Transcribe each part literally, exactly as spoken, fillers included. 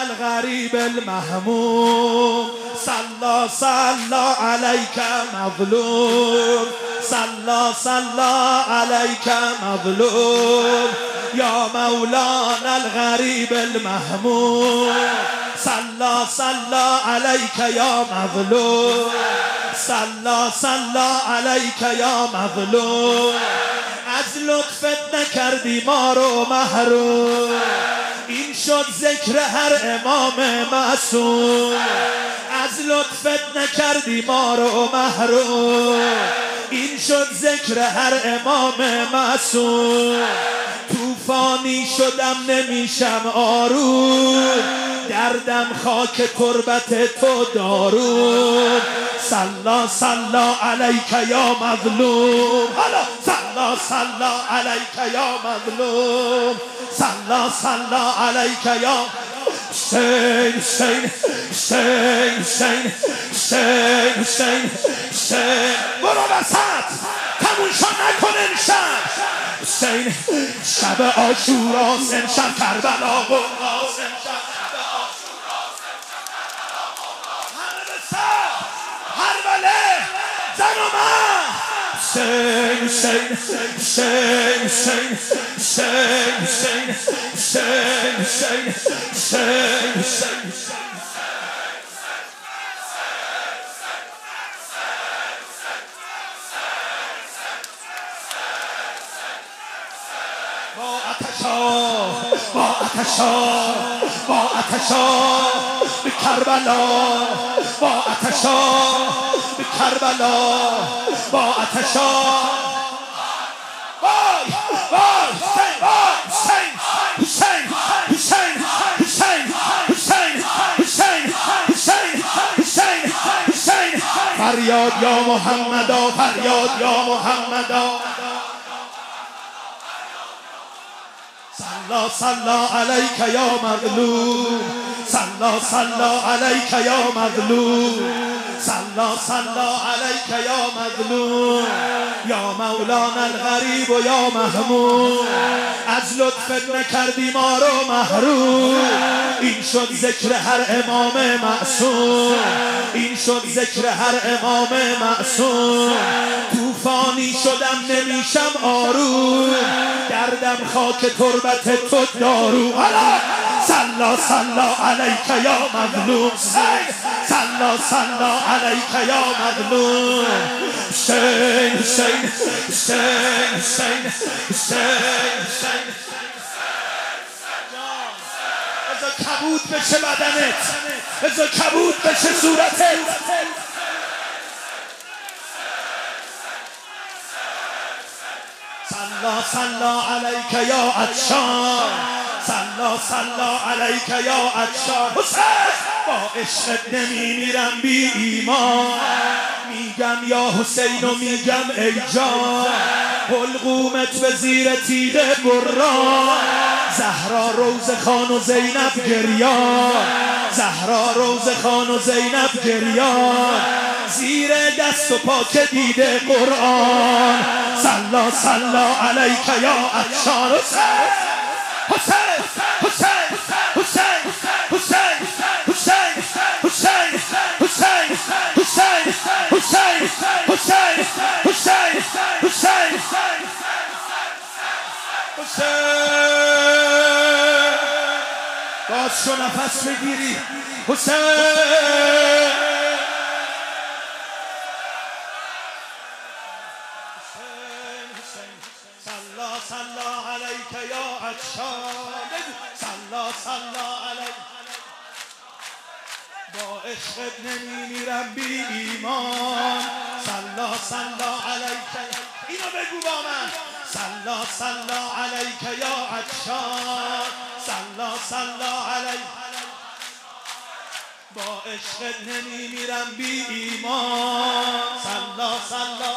الغریب المهموم صلا صلا علیک مظلوم صلا صلا علیک مظلوم یا مولانا الغریب المهموم صلا صلا علیک یا مظلوم صلا صلا علیک یا مظلوم از لطفت نکردی ما رو محروم این شد ذکر هر امام معصوم از لطفت نکردی ما رو محروم این شد ذکر هر امام معصوم طوفانی شدم نمیشم آروم دردم خاک تربت تو دارون صلا صلا علیک یا مظلوم حالا صلا صلا علیک یا مظلوم صلا صلا علیک یا حسین حسین حسین حسین حسین حسین حسین برو وسط تموم شد نکن امشب حسین شب عاشورا امشب کربلا و قاسم شب هر وله زن و من حسین حسین حسین حسین حسین حسین حسین حسین حسین حسین با آتشا با آتشا با آتشا به کربلا با آتشا به کربلا با آتشا وای وای حسین حسین حسین حسین حسین حسین حسین حسین حسین فریاد یا محمدا فریاد یا محمدا صلا صلا علیک یا مظلوم صلا صلا علیک یا مظلوم صلا صلا علیک یا مظلوم یا مولانا الغریب و یا محموم از لطفت نکردی ما رو محروم این شد ذکر هر امام معصوم این شد ذکر هر امام معصوم طوفانی شدم نمیشم آروم دردم خاک تربت تو دارو صلا صلا علیک یا مظلوم صلا صلا علیک یا مظلوم حسین حسین حسین حسین حسین حسین بذار کبود بشه بدنت بذار کبود بشه صورتت صلا صلا علیک یا عطشان صلا صلا علیک یا عطشان حسین با عشقت نمیمیرم بی ایمان میگم یا حسین و میگم ای جان حلقومت به زیر تیغ بران زهرا روز خان و زینب گریان زهرا روز خان و زینب گریان زیر دست و پا که دیده قرآن صلا صلا علیک یا عطشان حسین حسین حسین حسین حسین حسین حسین حسین حسین حسین حسین حسین حسین حسین باز شو نفس بگیری حسین صلا صلا علیک یا عطشان صلا صلا علیک با عشقت نمیمیرم بی ایمان صلا صلا علیک اینو بگو با من صلا صلا علیک یا عطشان صلا صلا علیک با عشقت نمیمیرم بی ایمان صلا صلا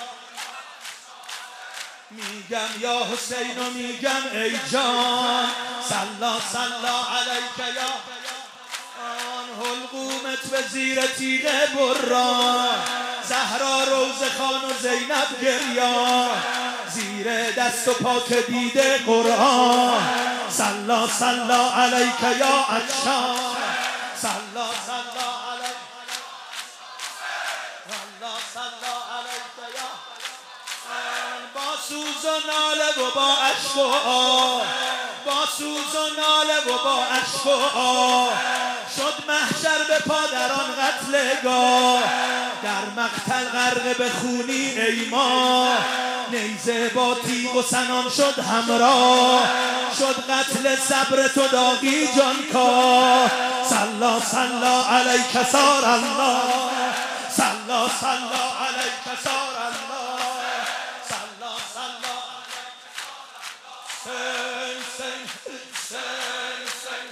میگم یا حسین و میگم ای جان صلا صلا علیک یا آن حلقومت به زیر تیغ بران زهرا روز خان و زینب گریان زیر دست و پا که دیده قرآن صلا صلا علیک یا عطشان صلا صلا علیک صلا صلا علیک یا با سوز و ناله و با عشق و آه با سوز و ناله و با عشق و آه شد محشر به پا در آن قتلگاه در مقتل غرق به خونی ای ما نیزه با تیغ و سنان شد همراه شد قتل صبر تو داغی جان کا صلا صلا علیک سار الله صلا صلا علیک سار الله صلا صلا سن سن سن سن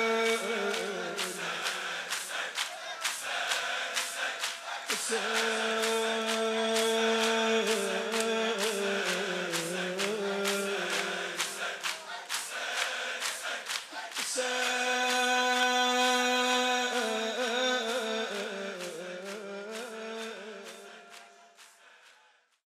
Say